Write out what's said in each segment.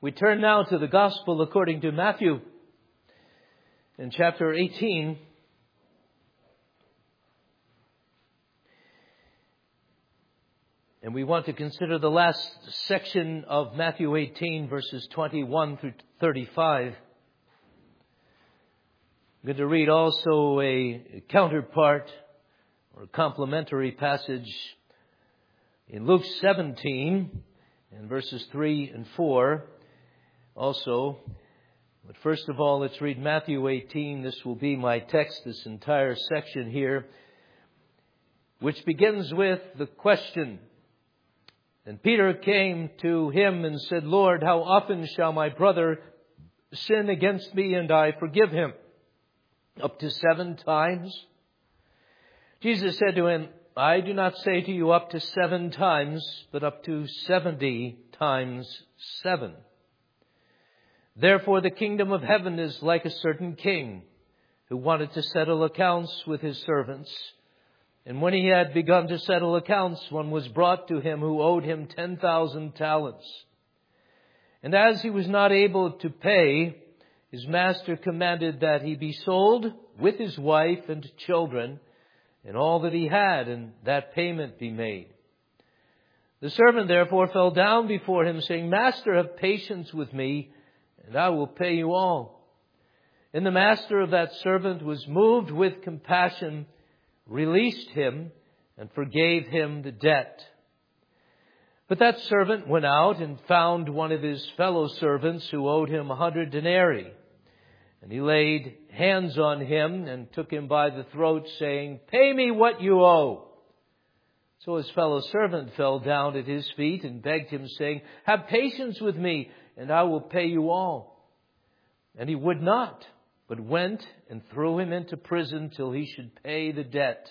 We turn now to the Gospel according to Matthew in chapter 18. And we want to consider the last section of Matthew 18, verses 21 through 35. I'm going to read also a counterpart or a complementary passage in Luke 17 and verses 3 and 4 also. But first of all, let's read Matthew 18. This will be my text, this entire section here, which begins with the question. And Peter came to him and said, Lord, how often shall my brother sin against me and I forgive him? Up to 7 times? Jesus said to him, I do not say to you up to 7 times, but up to 70 times 7. Therefore the kingdom of heaven is like a certain king who wanted to settle accounts with his servants. And when he had begun to settle accounts, one was brought to him who owed him 10,000 talents. And as he was not able to pay, his master commanded that he be sold with his wife and children and all that he had, and that payment be made. The servant therefore fell down before him, saying, Master, have patience with me, and I will pay you all. And the master of that servant was moved with compassion, released him, and forgave him the debt. But that servant went out and found one of his fellow servants who owed him 100 denarii. And he laid hands on him and took him by the throat, saying, Pay me what you owe. So his fellow servant fell down at his feet and begged him, saying, Have patience with me, and I will pay you all. And he would not, but went and threw him into prison till he should pay the debt.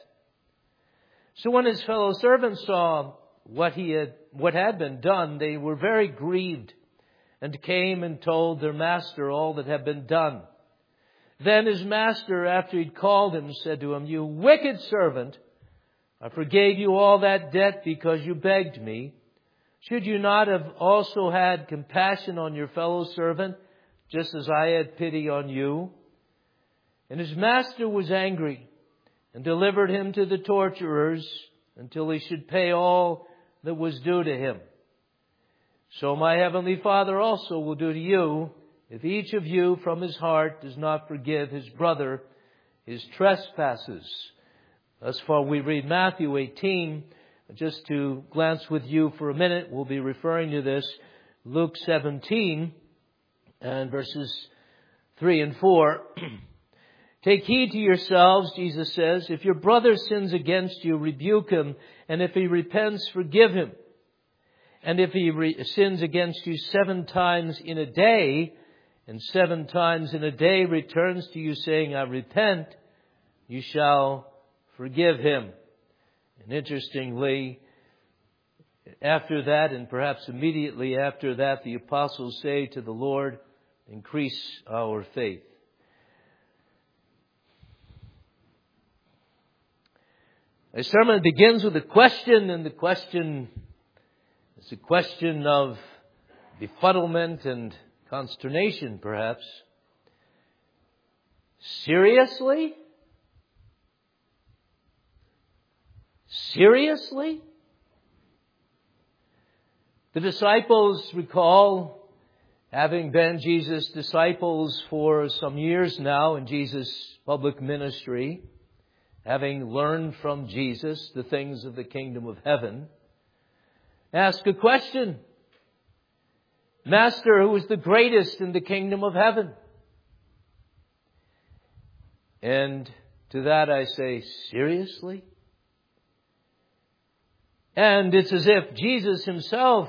So when his fellow servants saw what had been done, they were very grieved, and came and told their master all that had been done. Then his master, after he'd called him, said to him, You wicked servant, I forgave you all that debt because you begged me. Should you not have also had compassion on your fellow servant, just as I had pity on you? And his master was angry and delivered him to the torturers until he should pay all that was due to him. So my heavenly Father also will do to you, if each of you from his heart does not forgive his brother his trespasses. Thus far we read Matthew 18. Just to glance with you for a minute, we'll be referring to this. Luke 17 and verses 3 and 4. Take heed to yourselves, Jesus says. If your brother sins against you, rebuke him. And if he repents, forgive him. And if he sins against you 7 times in a day, and 7 times in a day returns to you saying, I repent, you shall forgive him. And interestingly, after that, and perhaps immediately after that, the apostles say to the Lord, increase our faith. The sermon begins with a question, and the question is a question of befuddlement and consternation, perhaps. Seriously? Seriously? The disciples recall having been Jesus' disciples for some years now in Jesus' public ministry, having learned from Jesus the things of the kingdom of heaven, ask a question. Master, who is the greatest in the kingdom of heaven? And to that I say, seriously? And it's as if Jesus himself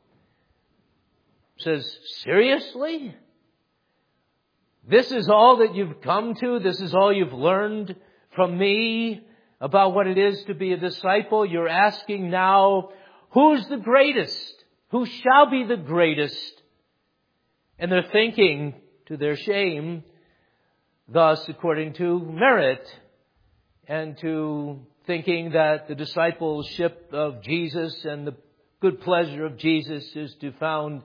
says, seriously? This is all that you've come to? This is all you've learned from me about what it is to be a disciple? You're asking now, who's the greatest? Who shall be the greatest? And they're thinking, to their shame, thus according to merit, and to thinking that the discipleship of Jesus and the good pleasure of Jesus is to found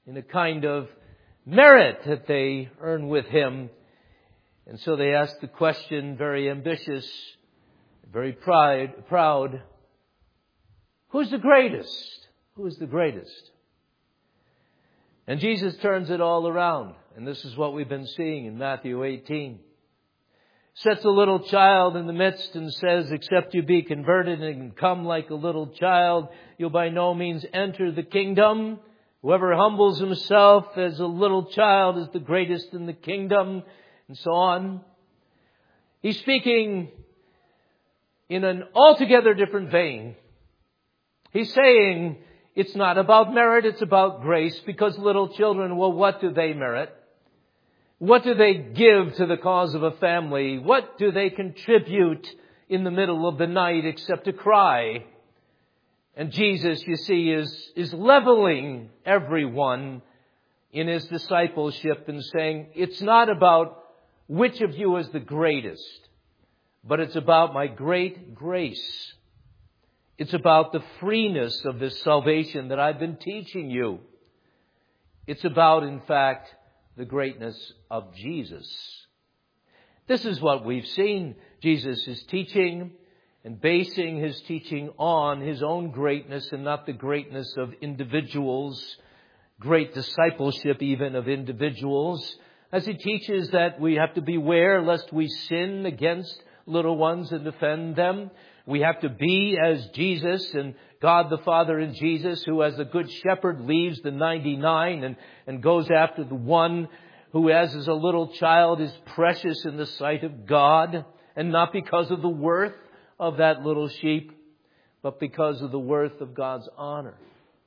in a kind of merit that they earn with Him. And so they ask the question, very ambitious, very proud, who's the greatest? Who is the greatest? And Jesus turns it all around. And this is what we've been seeing in Matthew 18. Sets a little child in the midst and says, except you be converted and come like a little child, you'll by no means enter the kingdom. Whoever humbles himself as a little child is the greatest in the kingdom, and so on. He's speaking in an altogether different vein. He's saying it's not about merit, it's about grace, because little children, well, what do they merit? What do they give to the cause of a family? What do they contribute in the middle of the night except to cry? And Jesus, you see, is leveling everyone in His discipleship and saying, it's not about which of you is the greatest, but it's about my great grace. It's about the freeness of this salvation that I've been teaching you. It's about, in fact, the greatness of Jesus. This is what we've seen. Jesus is teaching and basing His teaching on His own greatness and not the greatness of individuals, great discipleship even of individuals. As He teaches that we have to beware lest we sin against little ones and offend them. We have to be as Jesus and God the Father in Jesus, who as a good shepherd leaves the 99 and goes after the one who as a little child is precious in the sight of God, and not because of the worth of that little sheep, but because of the worth of God's honor.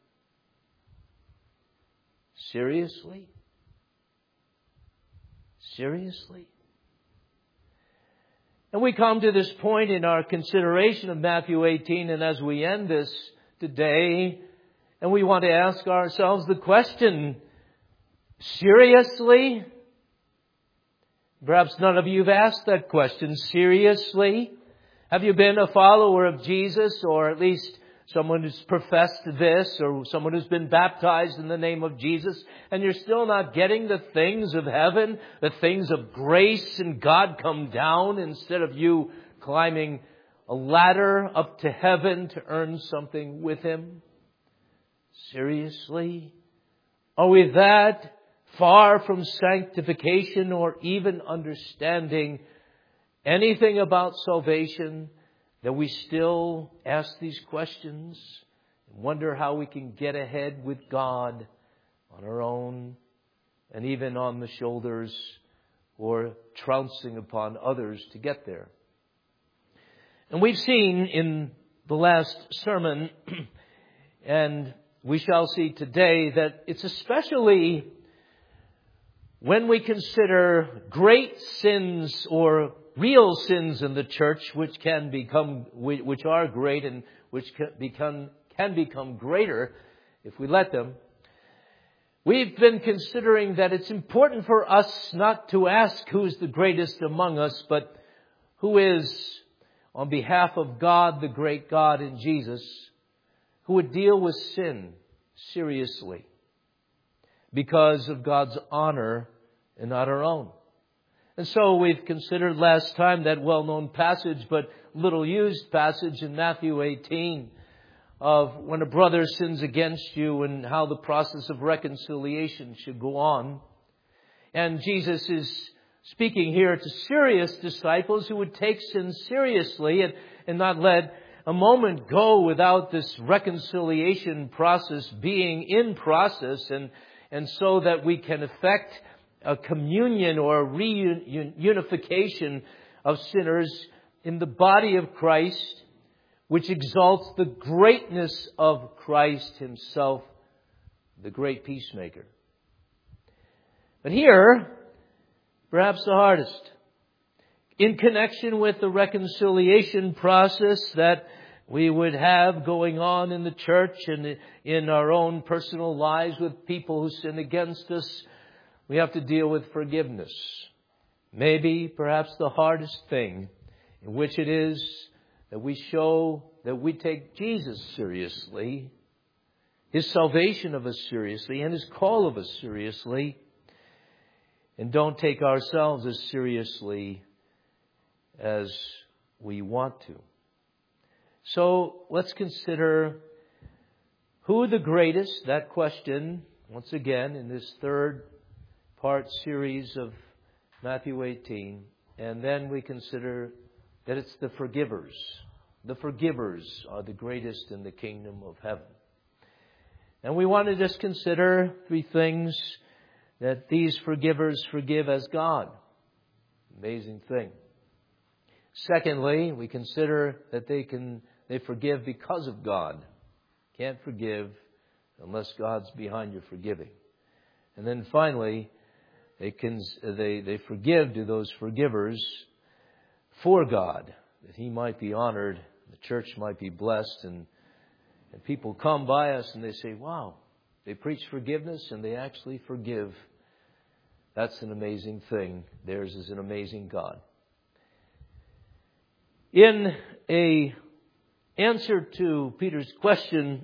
Seriously? Seriously? And we come to this point in our consideration of Matthew 18, and as we end this today, and we want to ask ourselves the question, seriously? Perhaps none of you have asked that question. Seriously? Have you been a follower of Jesus, or at least someone who's professed this, or someone who's been baptized in the name of Jesus, and you're still not getting the things of heaven, the things of grace and God come down instead of you climbing a ladder up to heaven to earn something with Him? Seriously? Are we that far from sanctification or even understanding anything about salvation that we still ask these questions and wonder how we can get ahead with God on our own and even on the shoulders or trouncing upon others to get there? And we've seen in the last sermon, and we shall see today, that it's especially when we consider great sins or real sins in the church, which are great and which can become greater if we let them. We've been considering that it's important for us not to ask who's the greatest among us, but who is, on behalf of God, the great God in Jesus, who would deal with sin seriously because of God's honor and not our own. And so we've considered last time that well-known passage, but little used passage in Matthew 18 of when a brother sins against you and how the process of reconciliation should go on. And Jesus is speaking here to serious disciples who would take sin seriously and not let a moment go without this reconciliation process being in process, and so that we can effect a communion or a reunification of sinners in the body of Christ, which exalts the greatness of Christ Himself, the great peacemaker. But here, perhaps the hardest, in connection with the reconciliation process that we would have going on in the church and in our own personal lives with people who sin against us, we have to deal with forgiveness. Maybe, perhaps the hardest thing, in which it is that we show that we take Jesus seriously, His salvation of us seriously and His call of us seriously, and don't take ourselves as seriously as we want to. So let's consider who the greatest, that question, once again, in this third part series of Matthew 18. And then we consider that it's the forgivers. The forgivers are the greatest in the kingdom of heaven. And we want to just consider three things: that these forgivers forgive as God. Amazing thing. Secondly, we consider that they forgive because of God. Can't forgive unless God's behind your forgiving. And then finally, they forgive to those forgivers for God, that He might be honored, the church might be blessed, and people come by us and they say, wow, they preach forgiveness and they actually forgive. That's an amazing thing. Theirs is an amazing God. In an answer to Peter's question,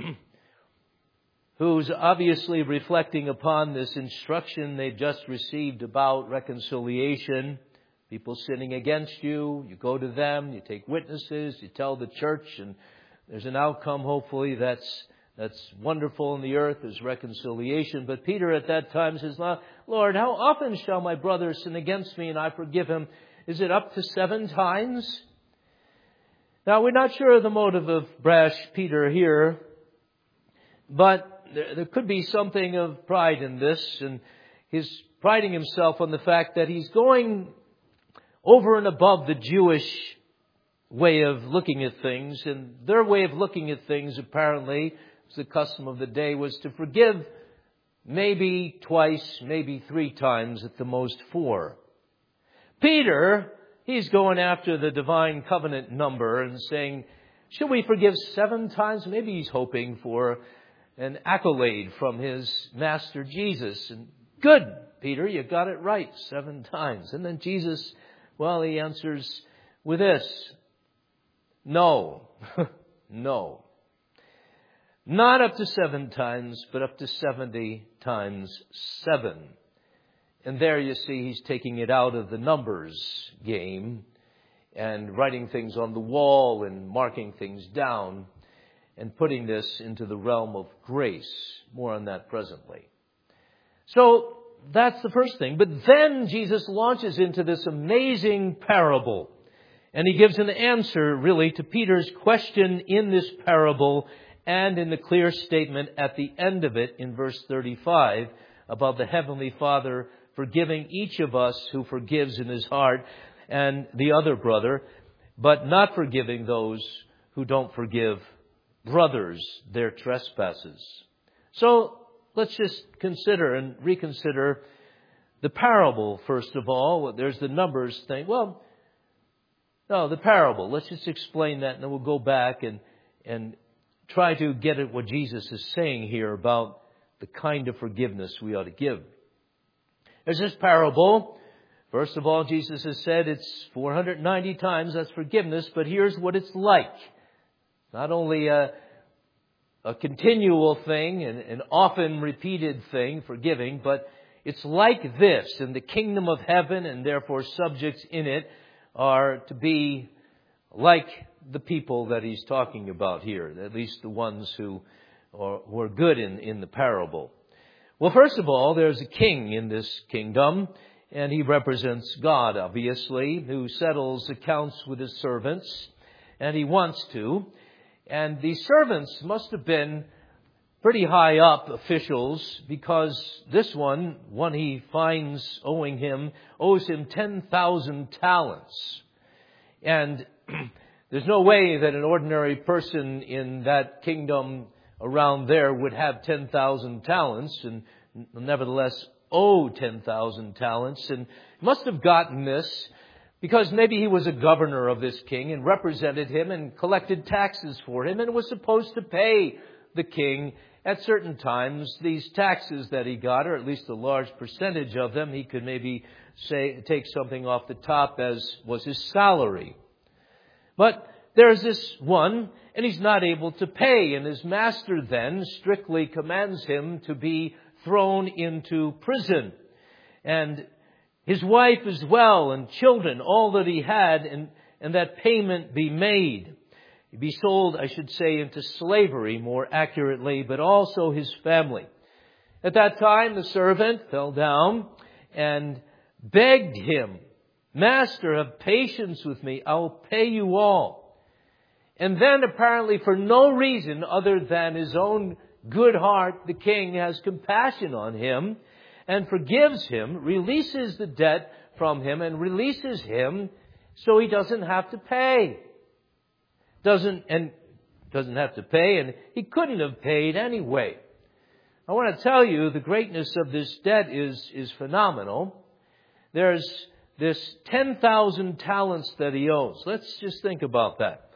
who's obviously reflecting upon this instruction they've just received about reconciliation, people sinning against you, you go to them, you take witnesses, you tell the church, and there's an outcome, hopefully, that's wonderful in the earth. There's reconciliation. But Peter at that time says, Lord, how often shall my brother sin against me and I forgive him? Is it up to 7 times? Now, we're not sure of the motive of brash Peter here, but there could be something of pride in this, and he's priding himself on the fact that he's going over and above the Jewish way of looking at things. And their way of looking at things, apparently, was the custom of the day, was to forgive maybe twice, maybe 3 times, at the most 4. Peter, he's going after the divine covenant number and saying, should we forgive 7 times? Maybe he's hoping for an accolade from his master Jesus. And good, Peter, you got it right, 7 times. And then Jesus, well, he answers with this: no, no. Not up to 7 times, but up to 70 times 7. And there you see he's taking it out of the numbers game and writing things on the wall and marking things down and putting this into the realm of grace. More on that presently. So that's the first thing. But then Jesus launches into this amazing parable. And he gives an answer, really, to Peter's question in this parable and in the clear statement at the end of it in verse 35 about the Heavenly Father forgiving each of us who forgives in his heart and the other brother, but not forgiving those who don't forgive brothers their trespasses. So let's just consider and reconsider the parable first of all. There's the numbers thing. Well, no, the parable. Let's just explain that, and then we'll go back and try to get at what Jesus is saying here about the kind of forgiveness we ought to give. There's this parable. First of all, Jesus has said it's 490 times, that's forgiveness, but here's what it's like. Not only a continual thing, an often repeated thing, forgiving, but it's like this. In the kingdom of heaven, and therefore subjects in it are to be like the people that he's talking about here, at least the ones who are good in the parable. Well, first of all, there's a king in this kingdom, and he represents God, obviously, who settles accounts with his servants, and he wants to. And these servants must have been pretty high up officials, because this one he finds owes him 10,000 talents. And there's no way that an ordinary person in that kingdom around there would have 10,000 talents and nevertheless owe 10,000 talents. And must have gotten this because maybe he was a governor of this king and represented him and collected taxes for him and was supposed to pay the king at certain times these taxes that he got, or at least a large percentage of them. He could maybe take something off the top as was his salary. But there's this one, and he's not able to pay. And his master then strictly commands him to be thrown into prison. And his wife as well, and children, all that he had, and that payment be made. Be sold, I should say, into slavery more accurately, but also his family. At that time, the servant fell down and begged him, "Master, have patience with me. I'll pay you all." And then, apparently for no reason other than his own good heart, the king has compassion on him and forgives him, releases the debt from him, and releases him so he doesn't have to pay. Doesn't have to pay, and he couldn't have paid anyway. I want to tell you the greatness of this debt is phenomenal. There's this 10,000 talents that he owes. Let's just think about that.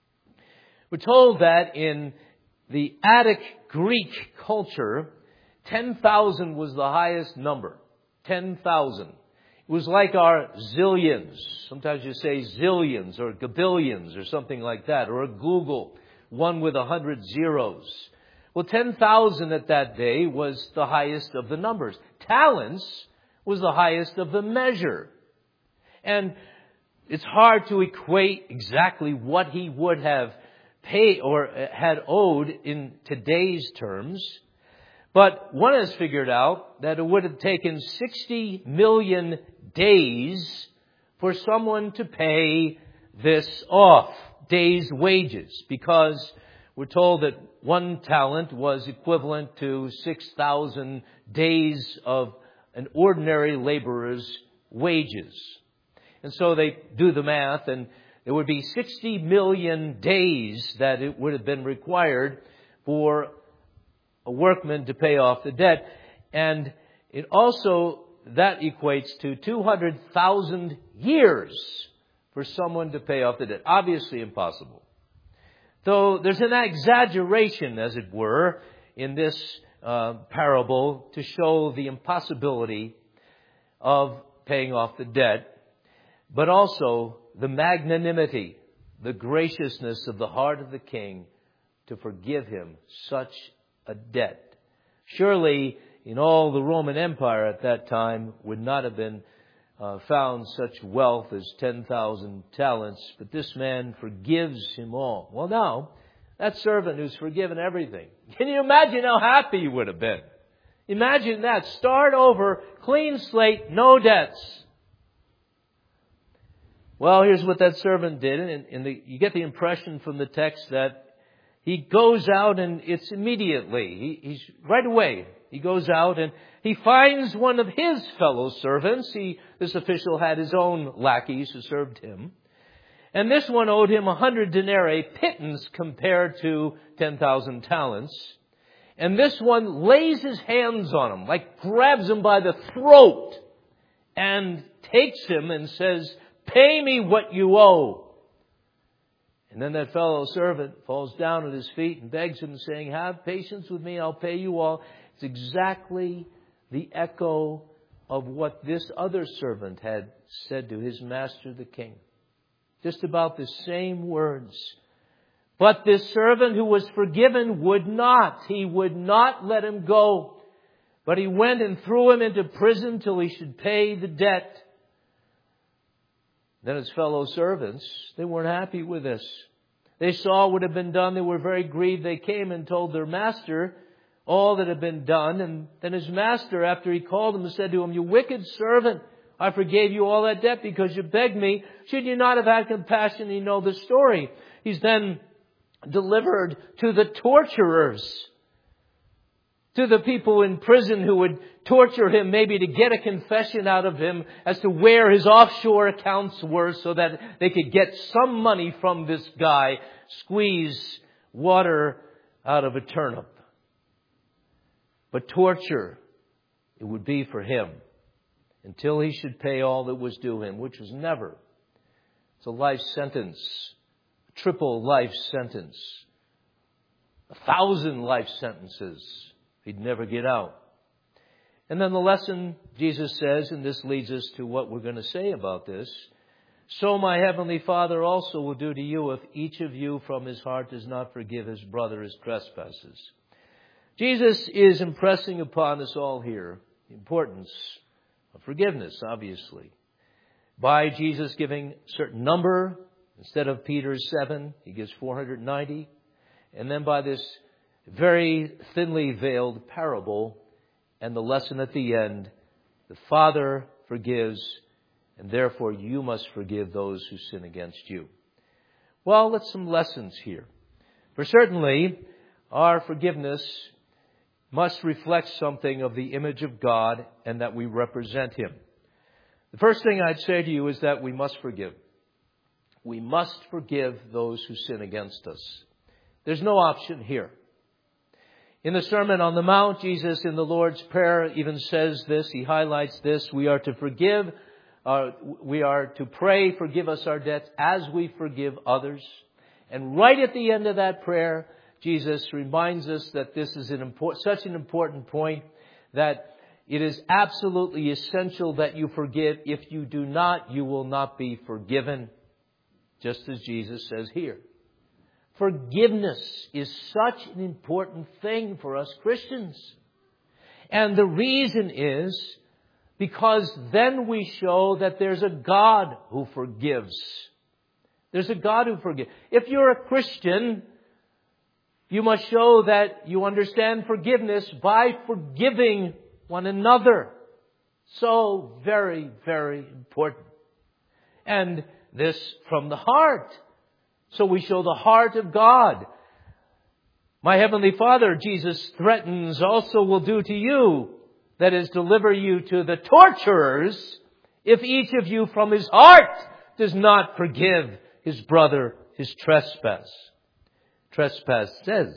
We're told that in the Attic Greek culture, 10,000 was the highest number. 10,000. It was like our zillions. Sometimes you say zillions or gabillions or something like that. Or a Google, one with 100 zeros. Well, 10,000 at that day was the highest of the numbers. Talents was the highest of the measure. And it's hard to equate exactly what he would have paid or had owed in today's terms. But one has figured out that it would have taken 60 million days for someone to pay this off, days' wages, because we're told that one talent was equivalent to 6,000 days of an ordinary laborer's wages. And so they do the math, and it would be 60 million days that it would have been required for a workman to pay off the debt. And it also, that equates to 200,000 years for someone to pay off the debt. Obviously impossible. Though there's an exaggeration, as it were, in this parable to show the impossibility of paying off the debt, but also the magnanimity, the graciousness of the heart of the king to forgive him such a debt. Surely, in all the Roman Empire at that time would not have been found such wealth as 10,000 talents, but this man forgives him all. Well, now, that servant who's forgiven everything, can you imagine how happy he would have been? Imagine that. Start over, clean slate, no debts. Well, here's what that servant did, and you get the impression from the text that he goes out, and it's immediately. He's right away. He goes out and he finds one of his fellow servants. This official had his own lackeys who served him. And this one owed him 100 denarii, pittance compared to 10,000 talents. And this one lays his hands on him, like grabs him by the throat and takes him and says, "Pay me what you owe." And then that fellow servant falls down at his feet and begs him, saying, "Have patience with me, I'll pay you all." It's exactly the echo of what this other servant had said to his master, the king. Just about the same words. But this servant who was forgiven would not. He would not let him go. But he went and threw him into prison till he should pay the debt. Then his fellow servants, they weren't happy with this. They saw what had been done. They were very grieved. They came and told their master all that had been done. And then his master, after he called him, said to him, "You wicked servant, I forgave you all that debt because you begged me. Should you not have had compassion?" You know the story. He's then delivered to the torturers, to the people in prison who would torture him, maybe to get a confession out of him as to where his offshore accounts were so that they could get some money from this guy, squeeze water out of a turnip. But torture, it would be for him until he should pay all that was due him, which was never. It's a life sentence, a triple life sentence, 1,000 life sentences. He'd never get out. And then the lesson, Jesus says, and this leads us to what we're going to say about this, so my heavenly Father also will do to you if each of you from his heart does not forgive his brother his trespasses. Jesus is impressing upon us all here the importance of forgiveness, obviously. By Jesus giving a certain number, instead of Peter's 7, he gives 490. And then by this very thinly veiled parable and the lesson at the end, the Father forgives, and therefore you must forgive those who sin against you. Well, let's some lessons here. For certainly, our forgiveness must reflect something of the image of God and that we represent Him. The first thing I'd say to you is that we must forgive. We must forgive those who sin against us. There's no option here. In the Sermon on the Mount, Jesus in the Lord's Prayer even says this. He highlights this. We are to forgive. We are to pray, forgive us our debts as we forgive others. And right at the end of that prayer, Jesus reminds us that this is such an important point that it is absolutely essential that you forgive. If you do not, you will not be forgiven. Just as Jesus says here. Forgiveness is such an important thing for us Christians. And the reason is because then we show that there's a God who forgives. There's a God who forgives. If you're a Christian, you must show that you understand forgiveness by forgiving one another. So very, very important. And this from the heart. So we show the heart of God. My heavenly Father, Jesus threatens, also will do to you, that is, deliver you to the torturers, if each of you from his heart does not forgive his brother his trespass. Trespass says,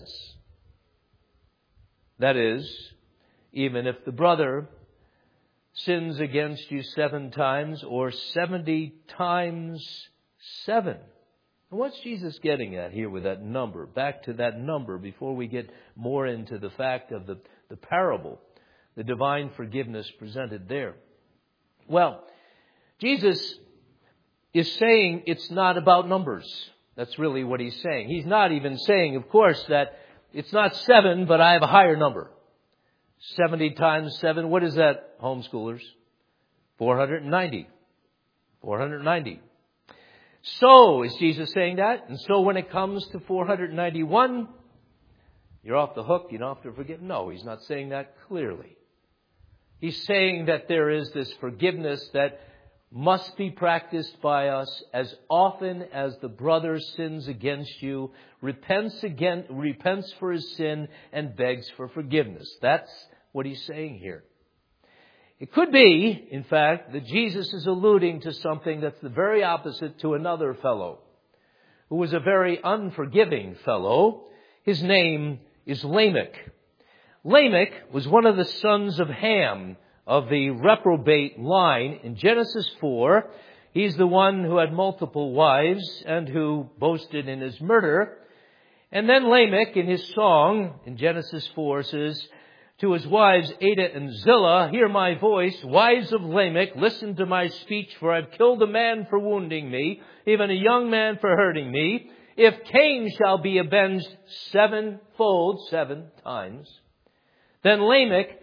that is, even if the brother sins against you 7 times or 70 times 7. And what's Jesus getting at here with that number? Back to that number before we get more into the fact of the parable, the divine forgiveness presented there. Well, Jesus is saying it's not about numbers. That's really what he's saying. He's not even saying, of course, that it's not 7, but I have a higher number. 70 times 7, what is that, homeschoolers? 490. 490. So, is Jesus saying that? And so when it comes to 491, you're off the hook, you don't have to forgive? No, he's not saying that clearly. He's saying that there is this forgiveness that must be practiced by us as often as the brother sins against you, repents for his sin, and begs for forgiveness. That's what he's saying here. It could be, in fact, that Jesus is alluding to something that's the very opposite to another fellow, who was a very unforgiving fellow. His name is Lamech. Lamech was one of the sons of Ham, of the reprobate line in Genesis 4. He's the one who had multiple wives and who boasted in his murder. And then Lamech, in his song in Genesis 4, says to his wives Adah and Zillah, "Hear my voice, wives of Lamech, listen to my speech, for I've killed a man for wounding me, even a young man for hurting me. If Cain shall be avenged 7-fold, 7 times, then Lamech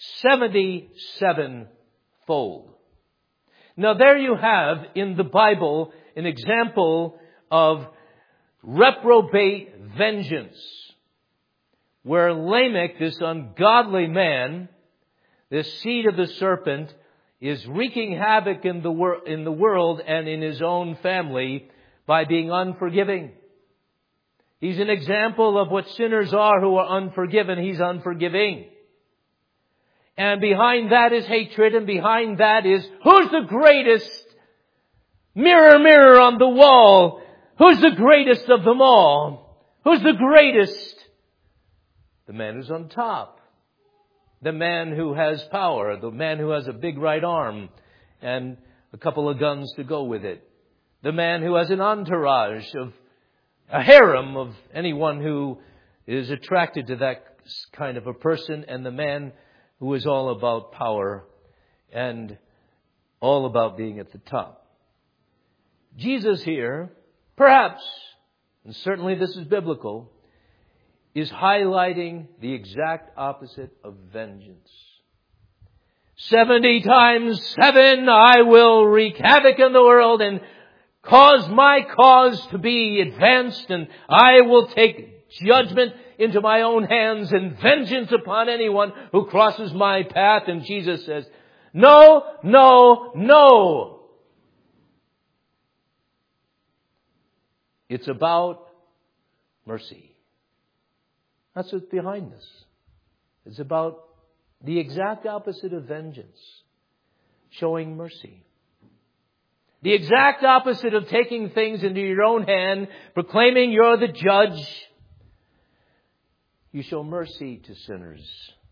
77-fold. Now there you have in the Bible an example of reprobate vengeance, where Lamech, this ungodly man, this seed of the serpent, is wreaking havoc in the world and in his own family by being unforgiving. He's an example of what sinners are who are unforgiven. He's unforgiving. And behind that is hatred, and behind that is, who's the greatest? Mirror, mirror on the wall. Who's the greatest of them all? Who's the greatest? The man who's on top. The man who has power. The man who has a big right arm and a couple of guns to go with it. The man who has an entourage of a harem of anyone who is attracted to that kind of a person, and the man who is all about power and all about being at the top. Jesus here, perhaps, and certainly this is biblical, is highlighting the exact opposite of vengeance. 70 times 7 I will wreak havoc in the world and cause my cause to be advanced, and I will take judgment into my own hands and vengeance upon anyone who crosses my path. And Jesus says, no, no, no. It's about mercy. That's what's behind this. It's about the exact opposite of vengeance. Showing mercy. The exact opposite of taking things into your own hand, proclaiming you're the judge. You show mercy to sinners.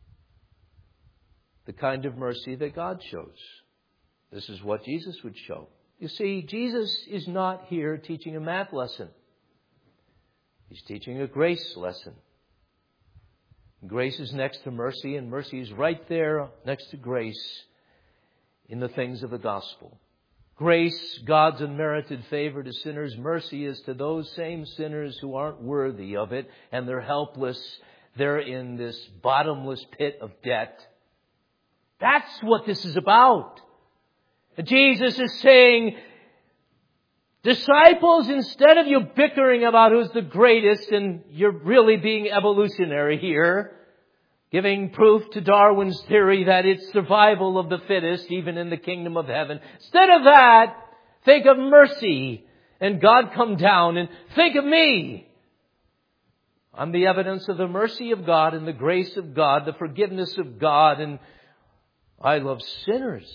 The kind of mercy that God shows. This is what Jesus would show. You see, Jesus is not here teaching a math lesson. He's teaching a grace lesson. Grace is next to mercy, and mercy is right there next to grace in the things of the gospel. Grace, God's unmerited favor to sinners. Mercy is to those same sinners who aren't worthy of it, and they're helpless. They're in this bottomless pit of debt. That's what this is about. Jesus is saying, disciples, instead of you bickering about who's the greatest, and you're really being evolutionary here, giving proof to Darwin's theory that it's survival of the fittest, even in the kingdom of heaven. Instead of that, think of mercy and God come down, and think of me. I'm the evidence of the mercy of God and the grace of God, the forgiveness of God, and I love sinners.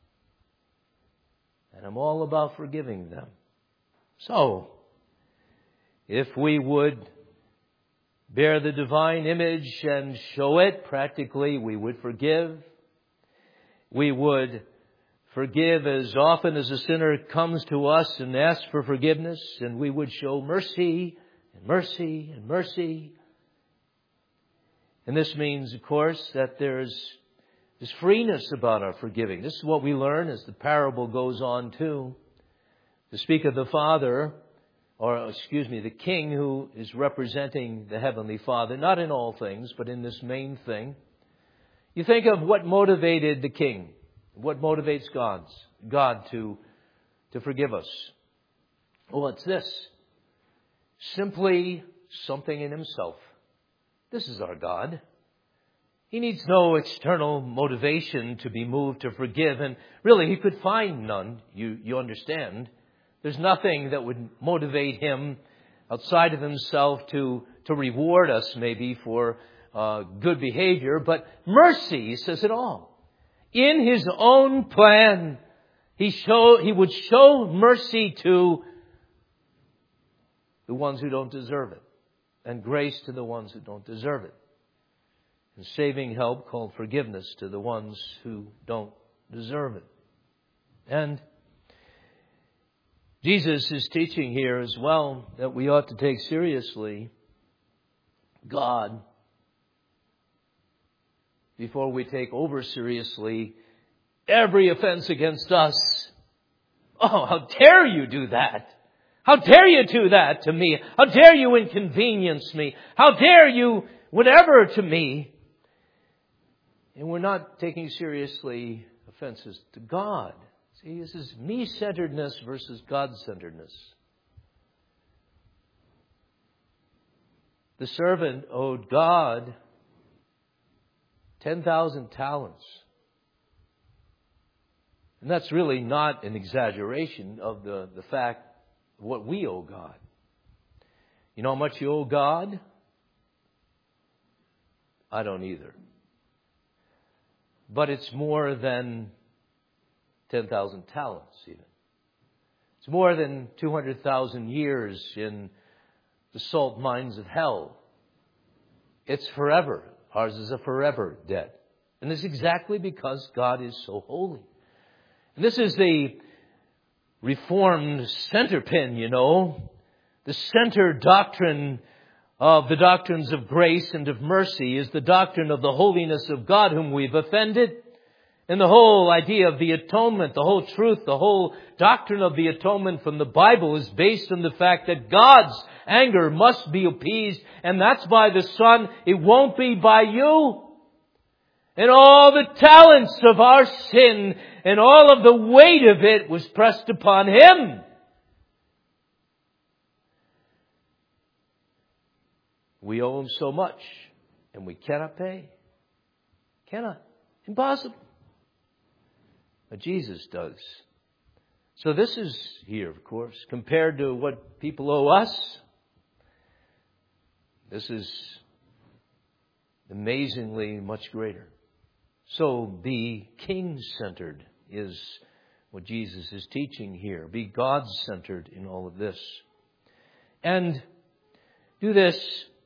And I'm all about forgiving them. So, if we would bear the divine image and show it practically, we would forgive. We would forgive as often as a sinner comes to us and asks for forgiveness, and we would show mercy and mercy and mercy. And this means, of course, that there's freeness about our forgiving. This is what we learn as the parable goes on too. To speak of the Father, the King who is representing the Heavenly Father, not in all things, but in this main thing. You think of what motivated the King. What motivates God to forgive us? Well, it's this. Simply something in Himself. This is our God. He needs no external motivation to be moved to forgive. And really, He could find none, you understand. There's nothing that would motivate Him outside of Himself to reward us maybe for good behavior. But mercy says it all. In His own plan, He would show mercy to the ones who don't deserve it, and grace to the ones who don't deserve it, and saving help called forgiveness to the ones who don't deserve it. And Jesus is teaching here as well that we ought to take seriously God before we take over seriously every offense against us. Oh, how dare you do that? How dare you do that to me? How dare you inconvenience me? How dare you whatever to me? And we're not taking seriously offenses to God. See, this is me-centeredness versus God-centeredness. The servant owed God 10,000 talents. And that's really not an exaggeration of the fact of what we owe God. You know how much you owe God? I don't either. But it's more than 10,000 talents even. It's more than 200,000 years in the salt mines of hell. It's forever. Ours is a forever debt. And this is exactly because God is so holy. And this is the Reformed center pin, The center doctrine of the doctrines of grace and of mercy is the doctrine of the holiness of God whom we've offended. And the whole idea of the atonement, the whole truth, the whole doctrine of the atonement from the Bible is based on the fact that God's anger must be appeased, and that's by the Son. It won't be by you. And all the talents of our sin and all of the weight of it was pressed upon Him. We owe Him so much, and we cannot pay. Cannot. Impossible. But Jesus does. So this is here, of course, compared to what people owe us. This is amazingly much greater. So be King-centered is what Jesus is teaching here. Be God-centered in all of this. And do this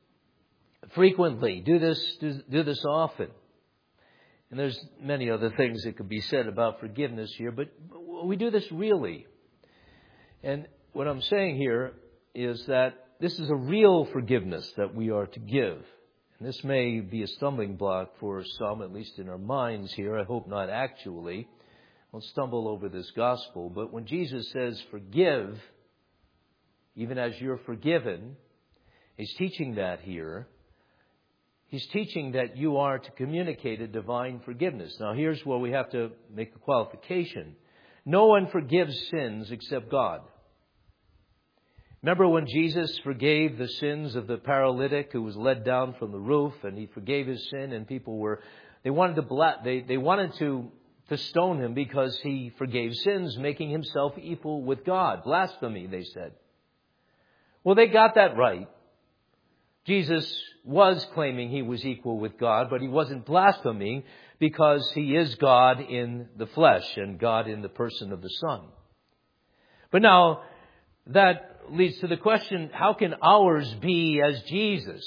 frequently. Do this often. And there's many other things that could be said about forgiveness here, but we do this really. And what I'm saying here is that this is a real forgiveness that we are to give. And this may be a stumbling block for some, at least in our minds here. I hope not actually. We'll stumble over this gospel. But when Jesus says forgive, even as you're forgiven, He's teaching that here. He's teaching that you are to communicate a divine forgiveness. Now, here's where we have to make a qualification. No one forgives sins except God. Remember when Jesus forgave the sins of the paralytic who was led down from the roof, and He forgave his sin, and people wanted to stone Him because He forgave sins, making Himself equal with God. Blasphemy, they said. Well, they got that right. Jesus was claiming He was equal with God, but He wasn't blaspheming because He is God in the flesh and God in the person of the Son. But now, that leads to the question, how can ours be as Jesus?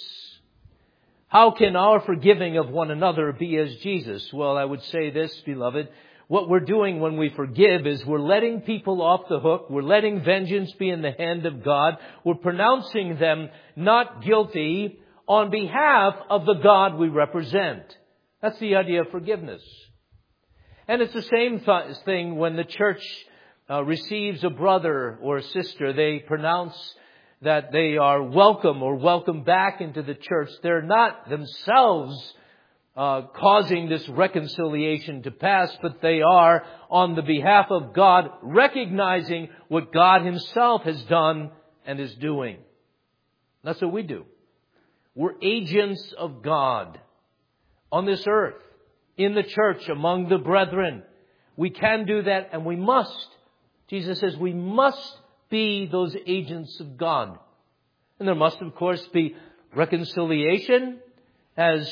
How can our forgiving of one another be as Jesus? Well, I would say this, beloved. What we're doing when we forgive is we're letting people off the hook. We're letting vengeance be in the hand of God. We're pronouncing them not guilty on behalf of the God we represent. That's the idea of forgiveness. And it's the same thing when the church receives a brother or a sister. They pronounce that they are welcome or welcome back into the church. They're not themselves causing this reconciliation to pass, but they are on the behalf of God, recognizing what God Himself has done and is doing. That's what we do. We're agents of God on this earth, in the church, among the brethren. We can do that, and we must. Jesus says we must be those agents of God. And there must, of course, be reconciliation, as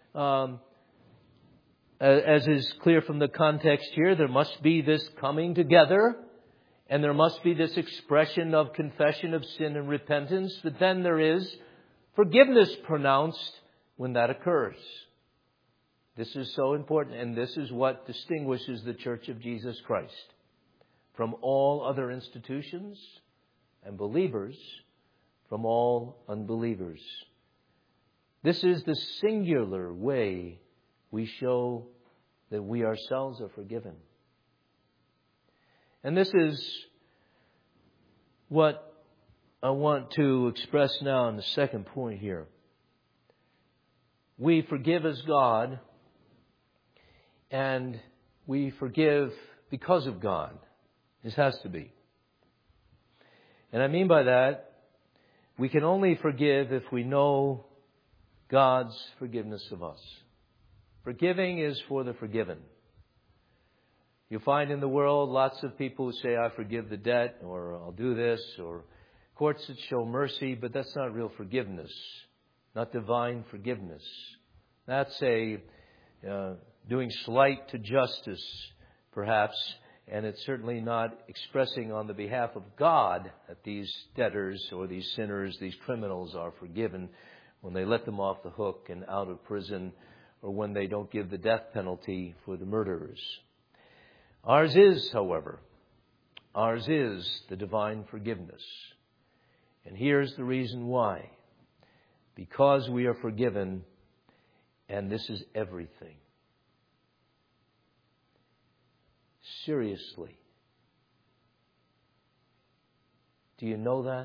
is clear from the context here. There must be this coming together, and there must be this expression of confession of sin and repentance. But then there is forgiveness pronounced when that occurs. This is so important, and this is what distinguishes the Church of Jesus Christ from all other institutions, and believers from all unbelievers. This is the singular way we show that we ourselves are forgiven. And this is what I want to express now in the second point here. We forgive as God, and we forgive because of God. This has to be. And I mean by that, we can only forgive if we know God's forgiveness of us. Forgiving is for the forgiven. You find in the world lots of people who say, I forgive the debt, or I'll do this, or courts that show mercy, but that's not real forgiveness, not divine forgiveness. That's doing slight to justice, perhaps, and it's certainly not expressing on the behalf of God that these debtors or these sinners, these criminals are forgiven when they let them off the hook and out of prison, or when they don't give the death penalty for the murderers. Ours is, however, the divine forgiveness. And here's the reason why. Because we are forgiven, and this is everything. seriously. Do you know that?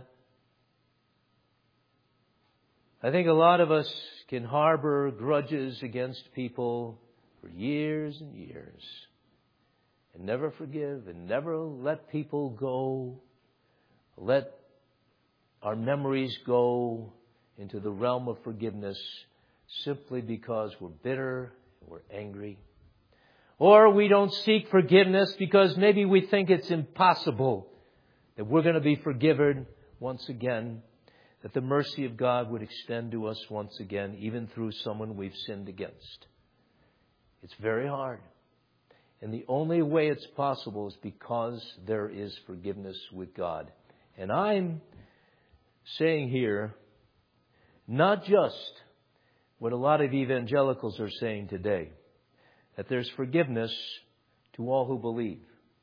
I think a lot of us can harbor grudges against people for years and years and never forgive and never let people go, let our memories go into the realm of forgiveness simply because we're bitter and we're angry. Or we don't seek forgiveness because maybe we think it's impossible that we're going to be forgiven once again, that the mercy of God would extend to us once again, even through someone we've sinned against. It's very hard. And the only way it's possible is because there is forgiveness with God. And I'm saying here, not just what a lot of evangelicals are saying today, that there's forgiveness to all who believe.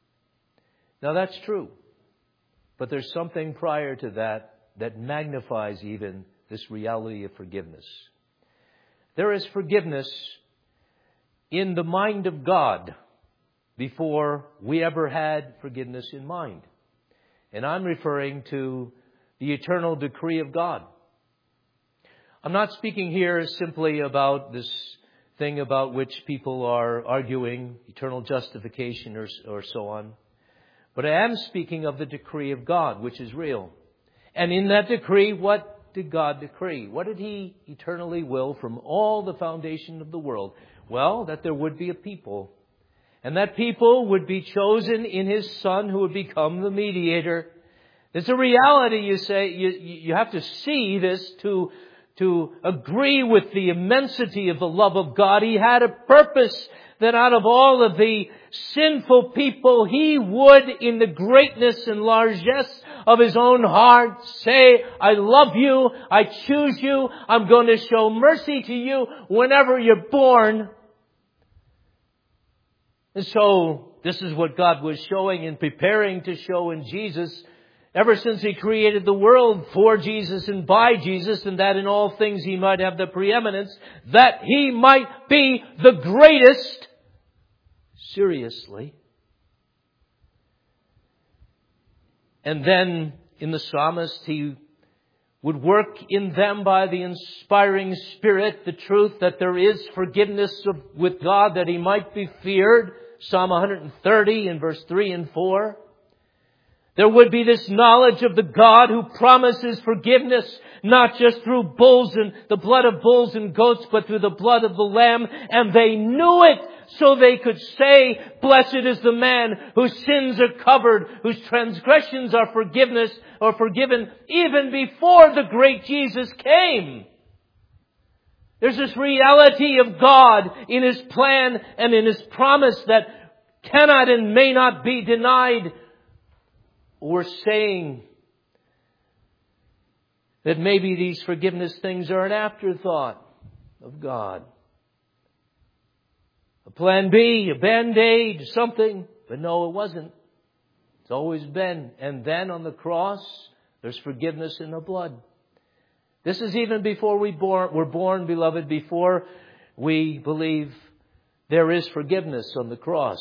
Now that's true. But there's something prior to that that magnifies even this reality of forgiveness. There is forgiveness in the mind of God before we ever had forgiveness in mind. And I'm referring to the eternal decree of God. I'm not speaking here simply about this thing about which people are arguing, eternal justification or so on. But I am speaking of the decree of God, which is real. And in that decree, what did God decree? What did He eternally will from all the foundation of the world? Well, that there would be a people. And that people would be chosen in His Son who would become the mediator. It's a reality, you say. You have to see this to agree with the immensity of the love of God. He had a purpose that out of all of the sinful people, He would, in the greatness and largesse of His own heart, say, I love you, I choose you, I'm going to show mercy to you whenever you're born. And so, this is what God was showing and preparing to show in Jesus ever since He created the world for Jesus and by Jesus, and that in all things He might have the preeminence, that He might be the greatest. Seriously. And then in the psalmist, He would work in them by the inspiring Spirit the truth that there is forgiveness with God, that He might be feared. Psalm 130 in verse 3 and 4. There would be this knowledge of the God who promises forgiveness, not just through bulls and the blood of bulls and goats, but through the blood of the Lamb. And they knew it, so they could say, blessed is the man whose sins are covered, whose transgressions are forgiven, even before the great Jesus came. There's this reality of God in His plan and in His promise that cannot and may not be denied. We're saying that maybe these forgiveness things are an afterthought of God. A plan B, a Band-Aid, something. But no, it wasn't. It's always been. And then on the cross, there's forgiveness in the blood. This is even before we're born, beloved, before we believe there is forgiveness on the cross.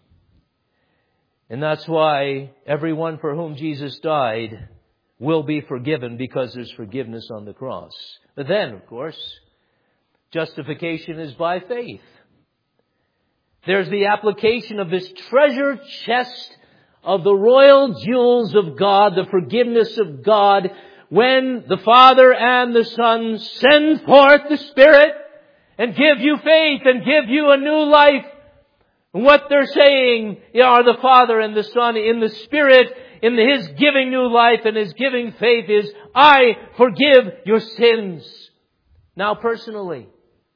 And that's why everyone for whom Jesus died will be forgiven, because there's forgiveness on the cross. But then, of course, justification is by faith. There's the application of this treasure chest of the royal jewels of God, the forgiveness of God, when the Father and the Son send forth the Spirit and give you faith and give you a new life. What they're saying are the Father and the Son in the Spirit, in His giving new life and His giving faith is, I forgive your sins. Now personally.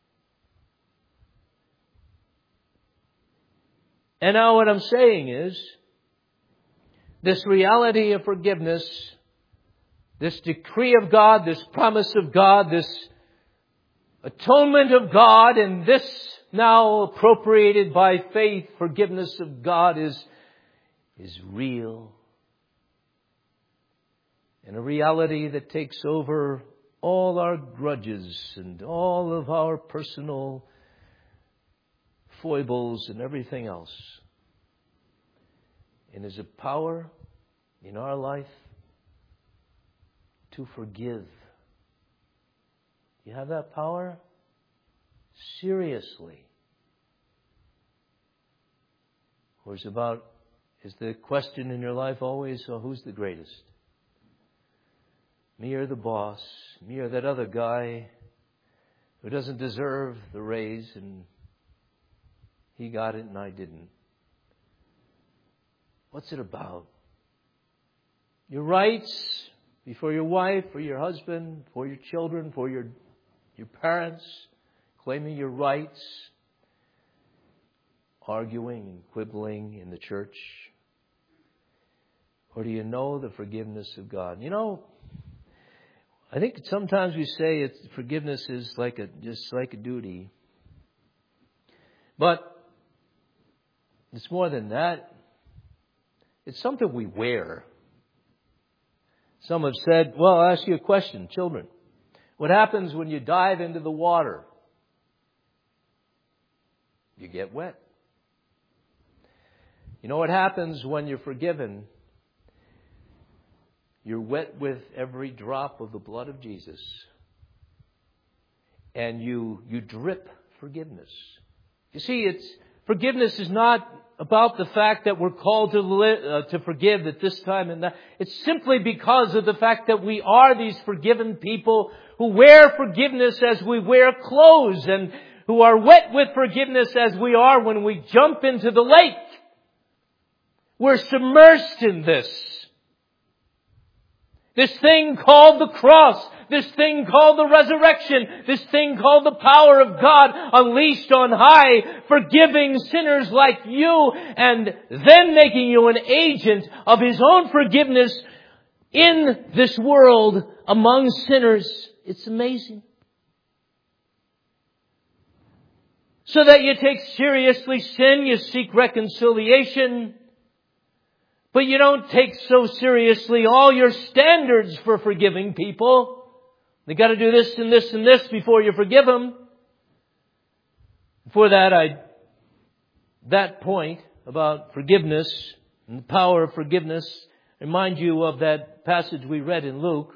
And now what I'm saying is, this reality of forgiveness, this decree of God, this promise of God, this atonement of God, and this now appropriated by faith, forgiveness of God is real. And a reality that takes over all our grudges and all of our personal foibles and everything else. And is a power in our life to forgive. You have that power? Seriously. Or is the question in your life always, so who's the greatest? Me or the boss? Me or that other guy who doesn't deserve the raise and he got it and I didn't? What's it about? Your rights before your wife, for your husband, for your children, for your parents, claiming your rights, arguing and quibbling in the church? Or do you know the forgiveness of God? You know, I think sometimes we say forgiveness is just like a duty. But it's more than that. It's something we wear. Some have said, well, I'll ask you a question, children. What happens when you dive into the water? You get wet. You know what happens when you're forgiven? You're wet with every drop of the blood of Jesus. And you drip forgiveness. You see, forgiveness is not about the fact that we're called to forgive at this time and that. It's simply because of the fact that we are these forgiven people who wear forgiveness as we wear clothes, and who are wet with forgiveness as we are when we jump into the lake. We're submersed in this thing called the cross, this thing called the resurrection, this thing called the power of God unleashed on high, forgiving sinners like you, and then making you an agent of His own forgiveness in this world among sinners. It's amazing. So that you take seriously sin, you seek reconciliation, but you don't take so seriously all your standards for forgiving people. They got to do this and this and this before you forgive them. For that point about forgiveness and the power of forgiveness, remind you of that passage we read in Luke.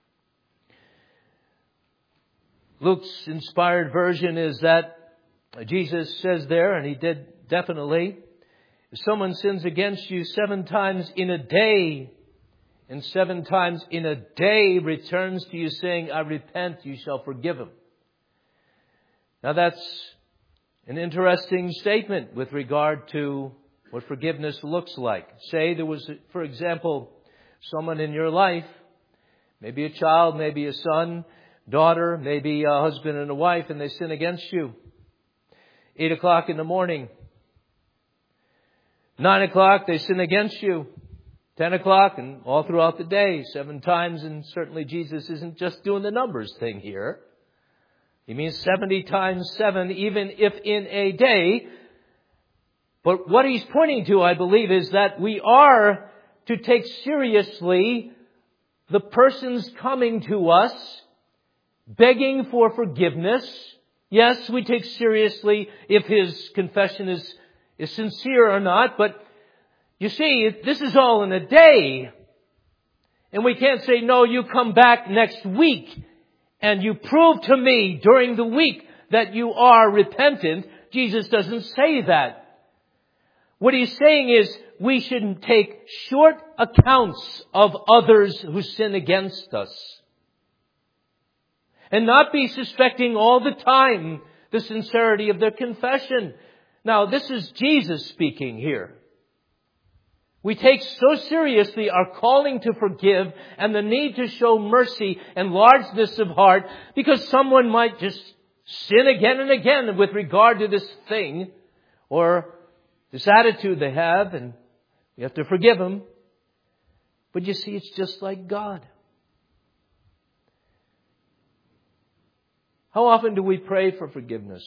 Luke's inspired version is that Jesus says there, and He did definitely, if someone sins against you 7 times in a day, and 7 times in a day returns to you saying, I repent, you shall forgive him. Now that's an interesting statement with regard to what forgiveness looks like. Say there was, for example, someone in your life, maybe a child, maybe a son, daughter, maybe a husband and a wife, and they sin against you. 8 o'clock in the morning. 9 o'clock, they sin against you. 10 o'clock and all throughout the day, 7 times. And certainly Jesus isn't just doing the numbers thing here. He means 70 times 7, even if in a day. But what He's pointing to, I believe, is that we are to take seriously the persons coming to us, begging for forgiveness. Yes, we take seriously if his confession is sincere or not, but you see, this is all in a day. And we can't say, no, you come back next week and you prove to me during the week that you are repentant. Jesus doesn't say that. What He's saying is we shouldn't take short accounts of others who sin against us. And not be suspecting all the time the sincerity of their confession. Now, this is Jesus speaking here. We take so seriously our calling to forgive and the need to show mercy and largeness of heart because someone might just sin again and again with regard to this thing or this attitude they have, and we have to forgive them. But you see, it's just like God. How often do we pray for forgiveness?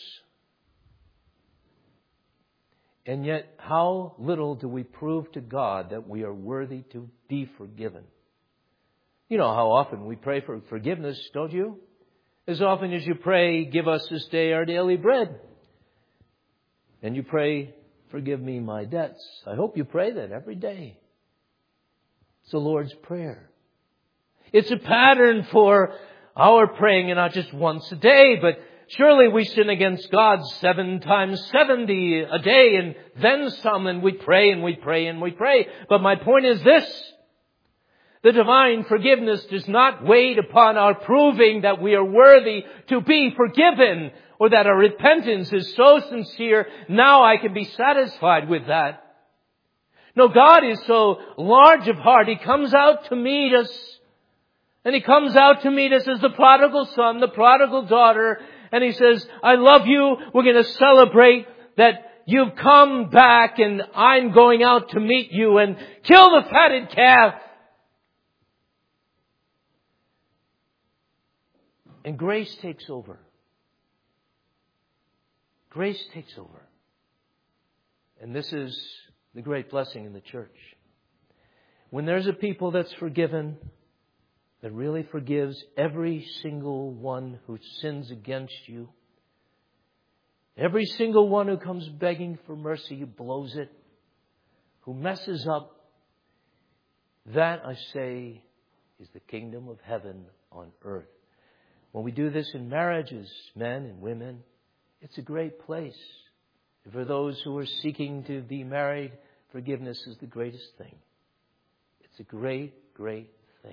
And yet, how little do we prove to God that we are worthy to be forgiven? You know how often we pray for forgiveness, don't you? As often as you pray, give us this day our daily bread. And you pray forgive me my debts. I hope you pray that every day. It's the Lord's Prayer. It's a pattern for our praying, and not just once a day, but surely we sin against God 7 times 70 a day and then some, and we pray and we pray and we pray. But my point is this: the divine forgiveness does not wait upon our proving that we are worthy to be forgiven, or that our repentance is so sincere, now I can be satisfied with that. No, God is so large of heart. He comes out to meet us. And He comes out to meet us as the prodigal son, the prodigal daughter. And He says, I love you. We're going to celebrate that you've come back, and I'm going out to meet you, and kill the fatted calf. And grace takes over. Grace takes over. And this is the great blessing in the church. When there's a people that's forgiven, that really forgives every single one who sins against you, every single one who comes begging for mercy, who blows it, who messes up, that, I say, is the kingdom of heaven on earth. When we do this in marriages, men and women, it's a great place. For those who are seeking to be married, forgiveness is the greatest thing. It's a great, great thing.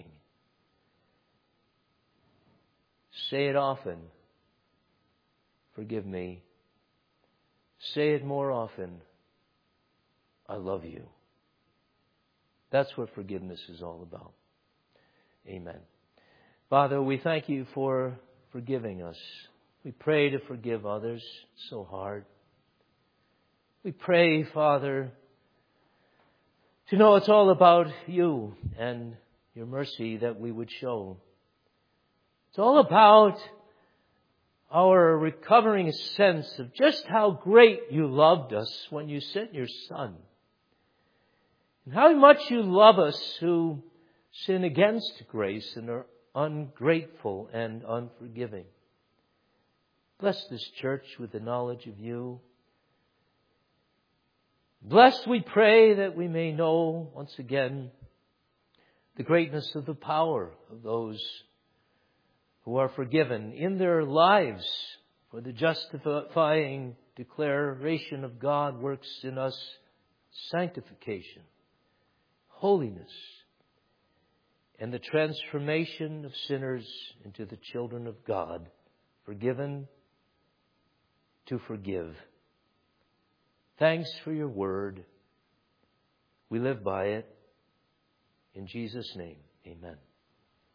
Say it often. Forgive me. Say it more often. I love you. That's what forgiveness is all about. Amen. Father, we thank you for forgiving us. We pray to forgive others. It's so hard. We pray, Father, to know it's all about you and your mercy that we would show. It's all about our recovering a sense of just how great you loved us when you sent your Son. And how much you love us who sin against grace and are ungrateful and unforgiving. Bless this church with the knowledge of you. Bless, we pray, that we may know once again the greatness of the power of those who are forgiven in their lives, for the justifying declaration of God works in us sanctification, holiness, and the transformation of sinners into the children of God, forgiven to forgive. Thanks for your word. We live by it. In Jesus' name, amen.